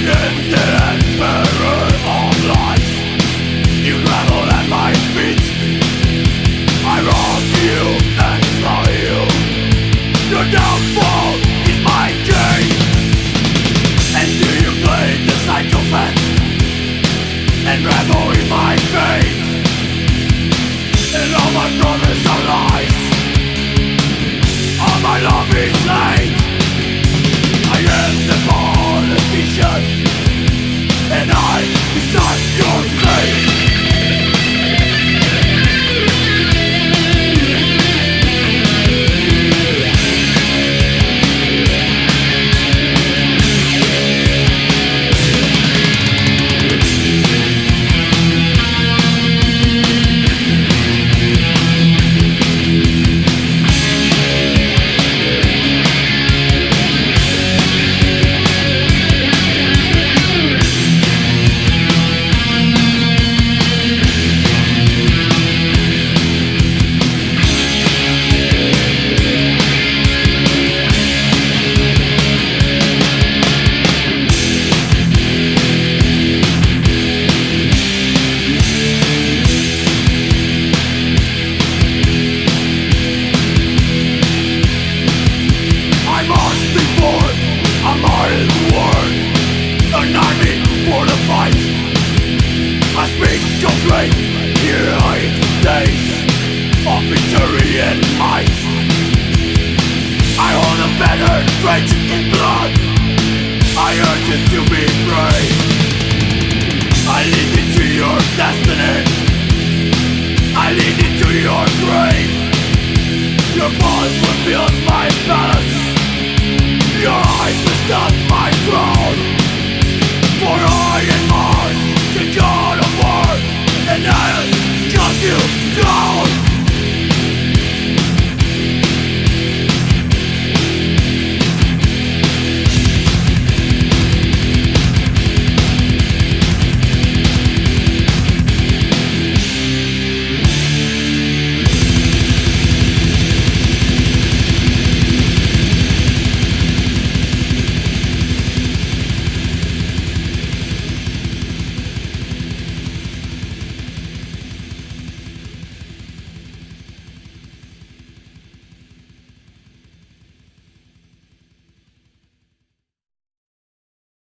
am the emperor of lies. You gravel at my feet. I rob you and slaughter you. Your downfall is my gain. And do you play the psychopath and revel in my fate? And all my promises are lies. All my love is hate. I am the politician, and I decide your fate. Great heroic days of victory and might. I hold a banner drenched in blood. I urge you to be brave. I lead you to your destiny. I lead you to your grave. Your balls will build my palace. Your eyes will stop my throne. For I am on the God of war, and I'll cut you down.